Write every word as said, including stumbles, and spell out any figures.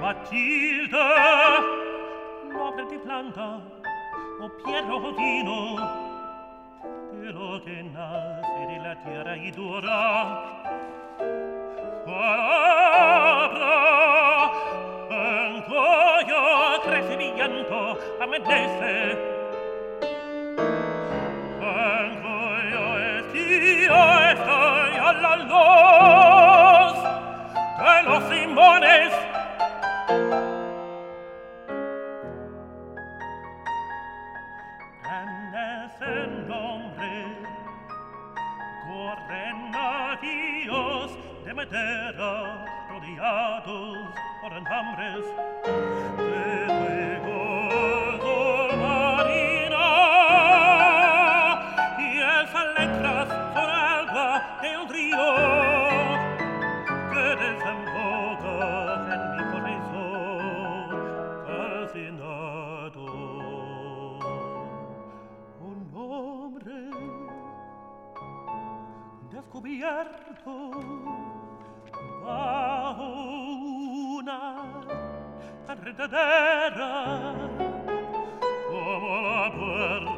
Matilde, noble de planta, o Piero vino, de lo que nace de la tierra y dura. Palabra, en cuyo crecimiento amanece, en cuyo estío estoy a la luz de los simones. En ese nombre corren navíos de madera rodeados por enjambres de fuego submarina y esas letras son agua de un río que desemboca en mi corazón calcinado. Un hombre descubierto bajo una enredadera como la puerta